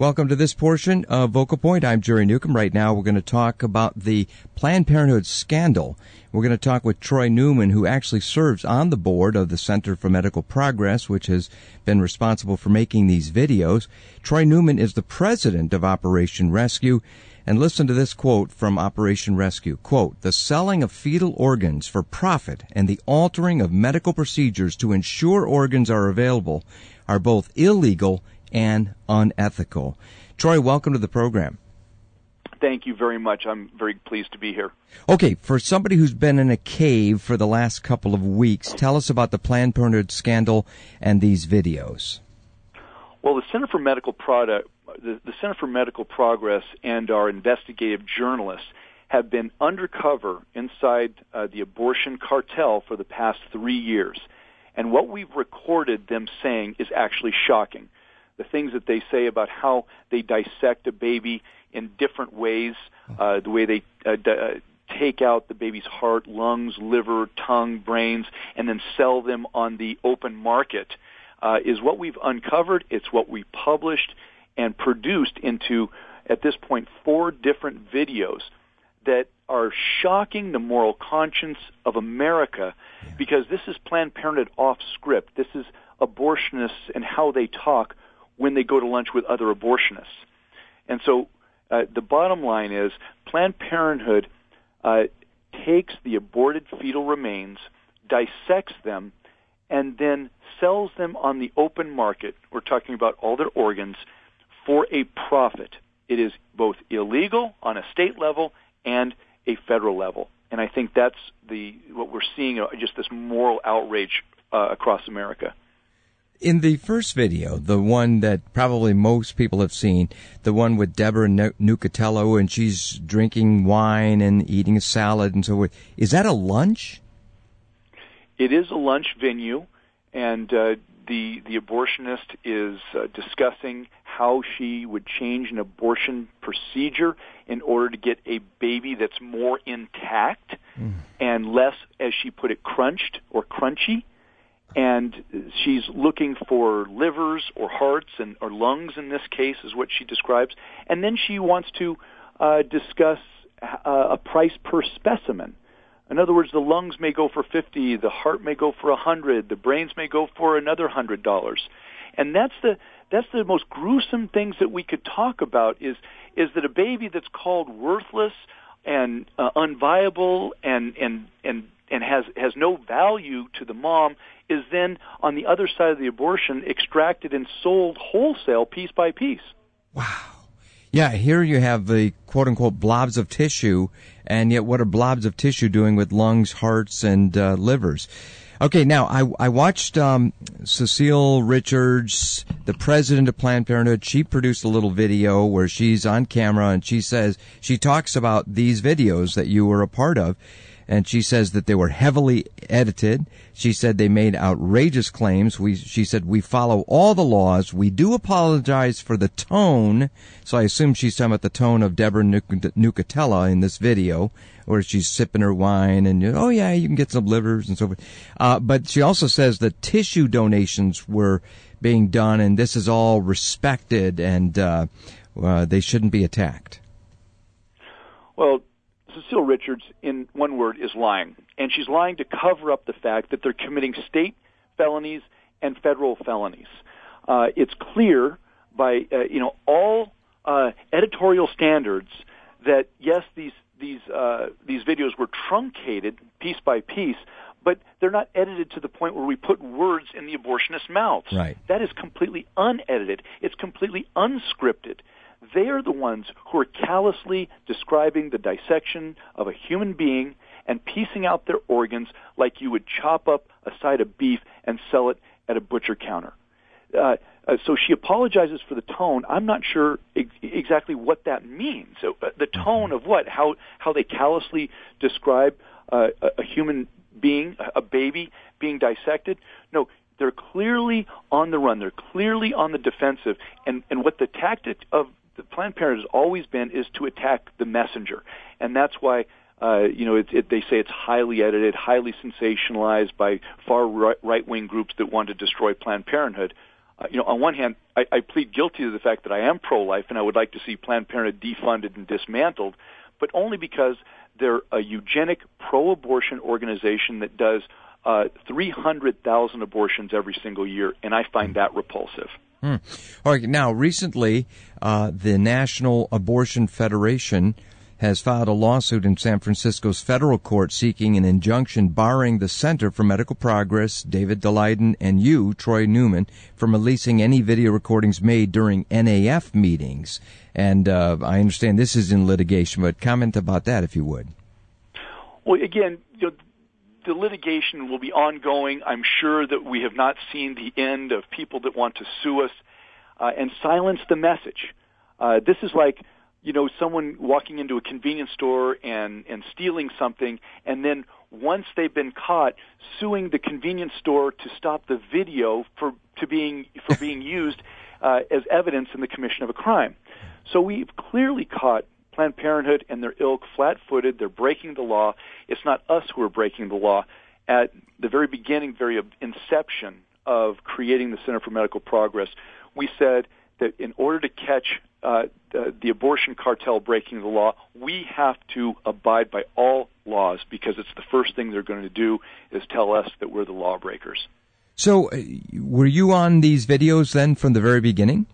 Welcome to this portion of Vocal Point. I'm Jerry Newcomb. Right now we're going to talk about the Planned Parenthood scandal. We're going to talk with Troy Newman, who actually serves on the board of the Center for Medical Progress, which has been responsible for making these videos. Troy Newman is the president of Operation Rescue. And listen to this quote from Operation Rescue. Quote, "The selling of fetal organs for profit and the altering of medical procedures to ensure organs are available are both illegal and unethical." Troy, welcome to the program. Thank you very much. I'm very pleased to be here. Okay, for somebody who's been in a cave for the last couple of weeks, tell us about the Planned Parenthood scandal and these videos. Well, the Center for Medical Progress and our investigative journalists have been undercover inside the abortion cartel for the past 3 years. And what we've recorded them saying is actually shocking. The things that they say about how they dissect a baby in different ways, the way they take out the baby's heart, lungs, liver, tongue, brains, and then sell them on the open market, is what we've uncovered. It's what we published and produced into, at this point, 4 different videos that are shocking the moral conscience of America, because this is Planned Parenthood off script. This is abortionists and how they talk when they go to lunch with other abortionists. And so the bottom line is Planned Parenthood takes the aborted fetal remains, dissects them, and then sells them on the open market. We're talking about all their organs for a profit. It is both illegal on a state level and a federal level. And I think that's what we're seeing, just this moral outrage across America. In the first video, the one that probably most people have seen, the one with Deborah Nucatello, and she's drinking wine and eating a salad and so forth, is that a lunch? It is a lunch venue, and the abortionist is discussing how she would change an abortion procedure in order to get a baby that's more intact and less, as she put it, crunched or crunchy. And she's looking for livers or hearts or lungs, in this case, is what she describes. And then she wants to discuss a price per specimen. In other words, the lungs may go for $50, the heart may go for $100, the brains may go for another $100. And that's the most gruesome things that we could talk about is that a baby that's called worthless and unviable and has no value to the mom is then on the other side of the abortion extracted and sold wholesale piece by piece. Wow. Yeah, here you have the quote-unquote blobs of tissue, and yet what are blobs of tissue doing with lungs, hearts, and livers? Okay, now, I watched Cecile Richards, the president of Planned Parenthood. She produced a little video where she's on camera, and she talks about these videos that you were a part of, and she says that they were heavily edited. She said they made outrageous claims. She said, "We follow all the laws. We do apologize for the tone." So I assume she's talking about the tone of Deborah Nucatella in this video, where she's sipping her wine and, oh yeah, you can get some livers and so forth. But she also says that tissue donations were being done, and this is all respected, and they shouldn't be attacked. Well, Cecile Richards, in one word, is lying. And she's lying to cover up the fact that they're committing state felonies and federal felonies. It's clear by all editorial standards that, yes, these videos were truncated piece by piece, but they're not edited to the point where we put words in the abortionist's mouths. Right. That is completely unedited. It's completely unscripted. They are the ones who are callously describing the dissection of a human being and piecing out their organs like you would chop up a side of beef and sell it at a butcher counter. So she apologizes for the tone. I'm not sure exactly what that means. So, the tone of what? How they callously describe a human being, a baby, being dissected? No, they're clearly on the run. They're clearly on the defensive. And what the tactic of the Planned Parenthood has always been is to attack the messenger. And that's why they say it's highly edited, highly sensationalized by far right-wing groups that want to destroy Planned Parenthood. on one hand, I plead guilty to the fact that I am pro-life and I would like to see Planned Parenthood defunded and dismantled, but only because they're a eugenic pro-abortion organization that does 300,000 abortions every single year, and I find that repulsive. All right. Now, recently, the National Abortion Federation has filed a lawsuit in San Francisco's federal court seeking an injunction barring the Center for Medical Progress, David Daleiden, and you, Troy Newman, from releasing any video recordings made during NAF meetings. And I understand this is in litigation, but comment about that if you would. Well, again, the litigation will be ongoing. I'm sure that we have not seen the end of people that want to sue us and silence the message. This is like, someone walking into a convenience store and stealing something, and then once they've been caught, suing the convenience store to stop the video for being used as evidence in the commission of a crime. So we've clearly caught Planned Parenthood and their ilk flat-footed. They're breaking the law. It's not us who are breaking the law. At the very beginning, very inception of creating the Center for Medical Progress, we said that in order to catch the abortion cartel breaking the law, we have to abide by all laws, because it's the first thing they're going to do is tell us that we're the lawbreakers. So were you on these videos then from the very beginning?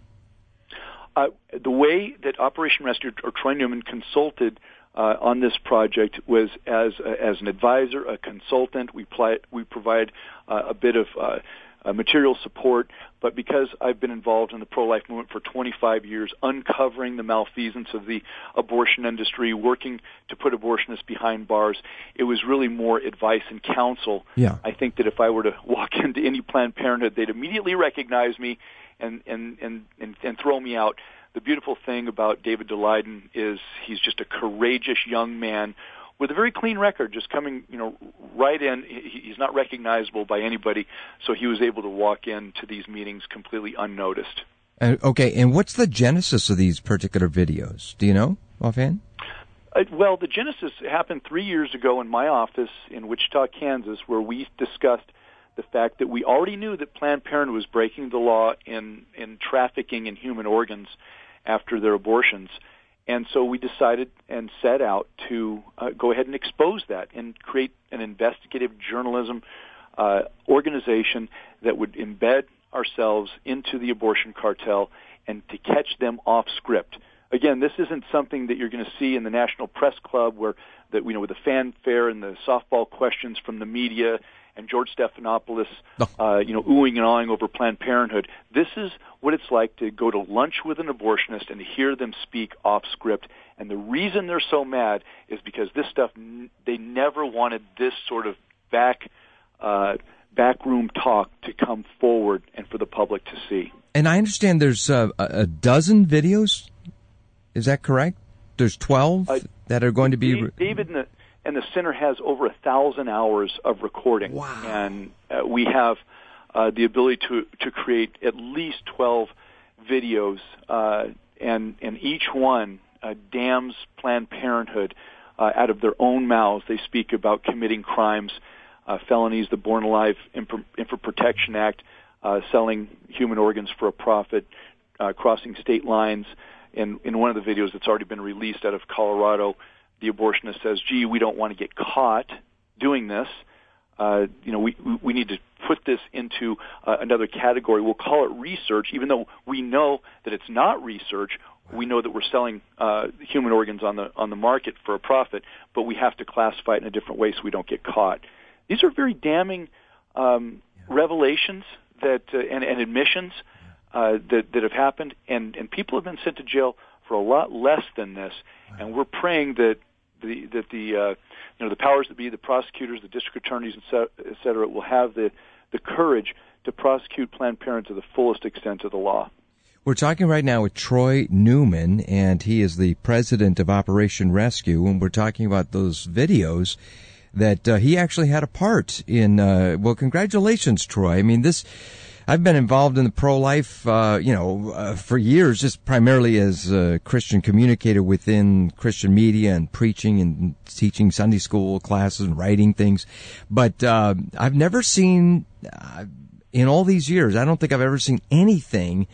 The way that Operation Rescue or Troy Newman consulted on this project was as an advisor, a consultant. We provide a bit of material support, but because I've been involved in the pro-life movement for 25 years, uncovering the malfeasance of the abortion industry, working to put abortionists behind bars, it was really more advice and counsel. Yeah. I think that if I were to walk into any Planned Parenthood, they'd immediately recognize me and throw me out. The beautiful thing about David Daleiden is he's just a courageous young man with a very clean record, just coming, right in. He's not recognizable by anybody, so he was able to walk into these meetings completely unnoticed. Okay, and what's the genesis of these particular videos? Do you know offhand? Well, the genesis happened 3 years ago in my office in Wichita, Kansas, where we discussed the fact that we already knew that Planned Parenthood was breaking the law in trafficking in human organs after their abortions. And so we decided and set out to go ahead and expose that and create an investigative journalism organization that would embed ourselves into the abortion cartel and to catch them off script. Again, this isn't something that you're going to see in the National Press Club with the fanfare and the softball questions from the media and George Stephanopoulos, oohing and awing over Planned Parenthood. This is what it's like to go to lunch with an abortionist and to hear them speak off script. And the reason they're so mad is because this stuff, they never wanted this sort of backroom talk to come forward and for the public to see. And I understand there's a dozen videos. Is that correct? There's 12 that are going to be... David and the center has over 1,000 hours of recording. Wow. And we have the ability to create at least 12 videos, and each one damns Planned Parenthood out of their own mouths. They speak about committing crimes, felonies, the Born Alive Infant Protection Act, selling human organs for a profit, crossing state lines. In one of the videos that's already been released out of Colorado, the abortionist says, "Gee, we don't want to get caught doing this. We need to put this into another category. We'll call it research, even though we know that it's not research. We know that we're selling human organs on the market for a profit, but we have to classify it in a different way so we don't get caught." These are very damning revelations and admissions that have happened, and people have been sent to jail for a lot less than this. And we're praying that the powers that be, the prosecutors, the district attorneys, et cetera, will have the courage to prosecute Planned Parenthood to the fullest extent of the law. We're talking right now with Troy Newman, and he is the president of Operation Rescue, and we're talking about those videos that he actually had a part in. Well, congratulations, Troy. I mean, I've been involved in the pro-life, for years, just primarily as a Christian communicator within Christian media and preaching and teaching Sunday school classes and writing things. But I've never seen in all these years, I don't think I've ever seen anything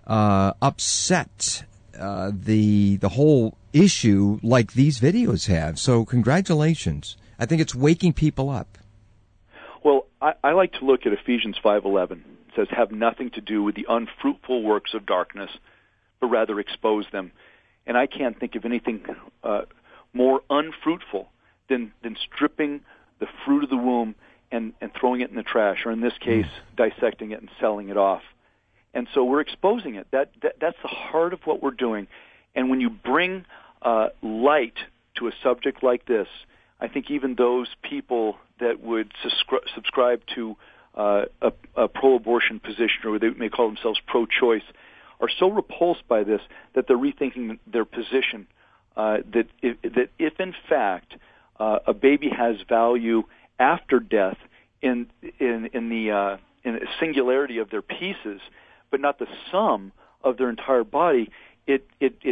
upset the whole issue like these videos have. So congratulations. I think it's waking people up. Well, I like to look at Ephesians 5:11. It says, have nothing to do with the unfruitful works of darkness, but rather expose them. And I can't think of anything more unfruitful than stripping the fruit of the womb and throwing it in the trash, or in this case, dissecting it and selling it off. And so we're exposing it. That's the heart of what we're doing. And when you bring light to a subject like this, I think even those people that would subscribe to a pro-abortion position, or they may call themselves pro-choice, are so repulsed by this that they're rethinking their position. That if in fact a baby has value after death in the singularity of their pieces, but not the sum of their entire body, it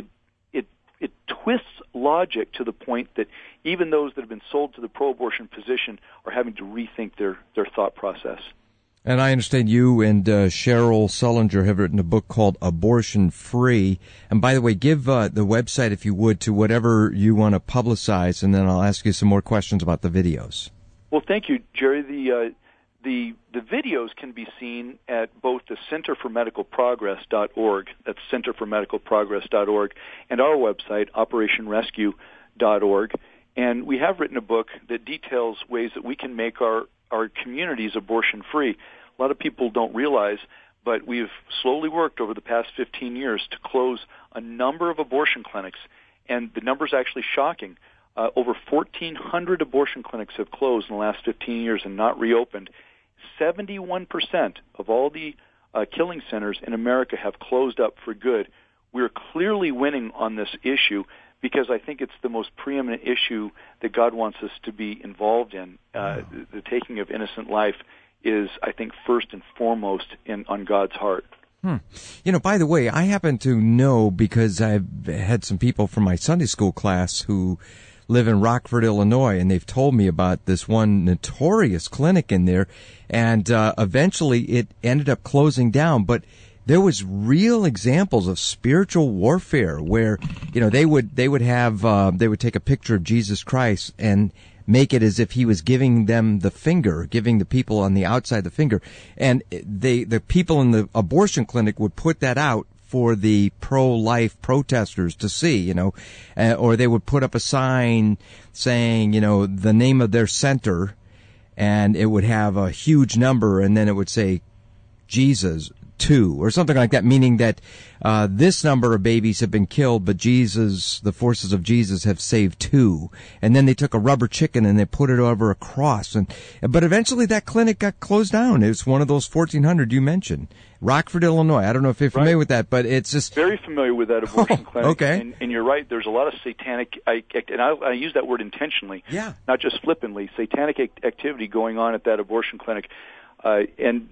twists logic to the point that even those that have been sold to the pro-abortion position are having to rethink their thought process. And I understand you and Cheryl Sullinger have written a book called Abortion Free. And by the way, give the website, if you would, to whatever you want to publicize, and then I'll ask you some more questions about the videos. Well, thank you, Jerry. The videos can be seen at both the centerformedicalprogress.org, that's centerformedicalprogress.org, and our website, operationrescue.org. And we have written a book that details ways that we can make our communities abortion-free. A lot of people don't realize, but we've slowly worked over the past 15 years to close a number of abortion clinics, and the number's actually shocking. Over 1,400 abortion clinics have closed in the last 15 years and not reopened. 71% of all the killing centers in America have closed up for good. We're clearly winning on this issue because I think it's the most preeminent issue that God wants us to be involved in. The taking of innocent life is, I think, first and foremost on God's heart. You know, by the way, I happen to know, because I've had some people from my Sunday school class who live in Rockford, Illinois, and they've told me about this one notorious clinic in there, and eventually it ended up closing down, but there was real examples of spiritual warfare where, you know, they would take a picture of Jesus Christ and make it as if he was giving them the finger, giving the people on the outside the finger, and the people in the abortion clinic would put that out for the pro-life protesters to see, you know, or they would put up a sign saying, you know, the name of their center, and it would have a huge number, and then it would say Jesus 2 or something like that, meaning that this number of babies have been killed, but Jesus, the forces of Jesus, have saved 2. And then they took a rubber chicken and they put it over a cross. But eventually that clinic got closed down. It's one of those 1,400 you mentioned. Rockford, Illinois. I don't know if you're familiar with that, but it's just... Very familiar with that abortion clinic. Okay. And you're right, there's a lot of satanic, and I use that word intentionally, not just flippantly, satanic activity going on at that abortion clinic. And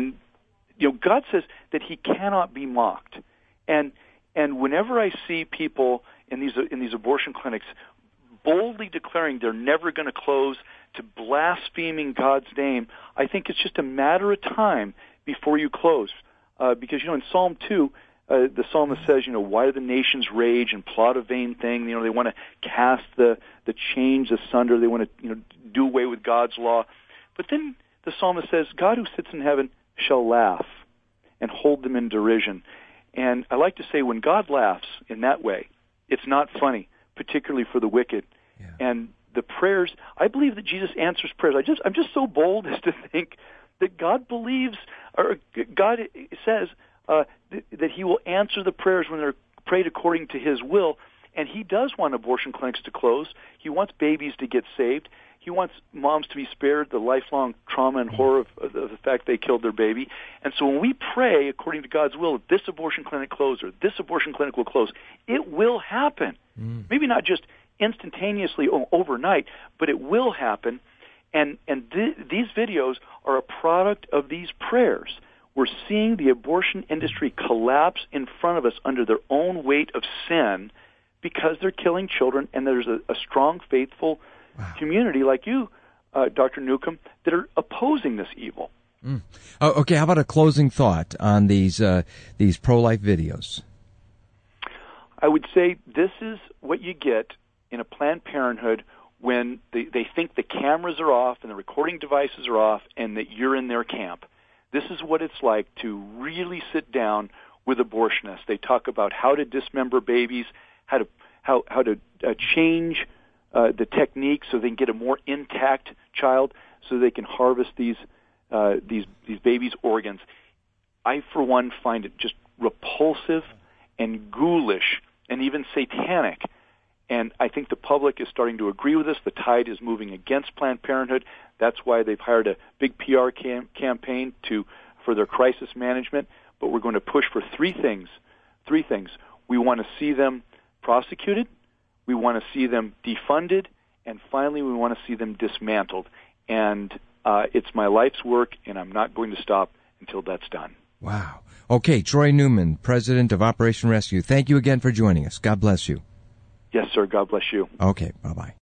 you know, God says that he cannot be mocked. And whenever I see people in these abortion clinics boldly declaring they're never going to close, to blaspheming God's name, I think it's just a matter of time before you close. Because, you know, in Psalm 2, the psalmist says, you know, why do the nations rage and plot a vain thing? You know, they want to cast the chains asunder. They want to, you know, do away with God's law. But then the psalmist says, God who sits in heaven shall laugh and hold them in derision. And I like to say, when God laughs in that way, it's not funny, particularly for the wicked. Yeah. And the prayers, I believe that Jesus answers prayers. I'm just so bold as to think that God believes, or God says that he will answer the prayers when they're prayed according to his will. And he does want abortion clinics to close. He wants babies to get saved. He wants moms to be spared the lifelong trauma and horror of the fact they killed their baby. And so when we pray according to God's will, if this abortion clinic closes or this abortion clinic will close, it will happen. Maybe not just instantaneously overnight, but it will happen. And these videos are a product of these prayers. We're seeing the abortion industry collapse in front of us under their own weight of sin because they're killing children, and there's a strong, faithful community like you, Dr. Newcomb, that are opposing this evil. Okay, how about a closing thought on these pro-life videos? I would say this is what you get in a Planned Parenthood when they think the cameras are off and the recording devices are off and that you're in their camp. This is what it's like to really sit down with abortionists. They talk about how to dismember babies, how to change the technique so they can get a more intact child, so they can harvest these babies' organs. I, for one, find it just repulsive and ghoulish and even satanic. And I think the public is starting to agree with this. The tide is moving against Planned Parenthood. That's why they've hired a big PR campaign for their crisis management. But we're going to push for three things. We want to see them prosecuted. We want to see them defunded. And finally, we want to see them dismantled. And it's my life's work, and I'm not going to stop until that's done. Wow. Okay, Troy Newman, President of Operation Rescue. Thank you again for joining us. God bless you. Yes, sir. God bless you. Okay, bye-bye.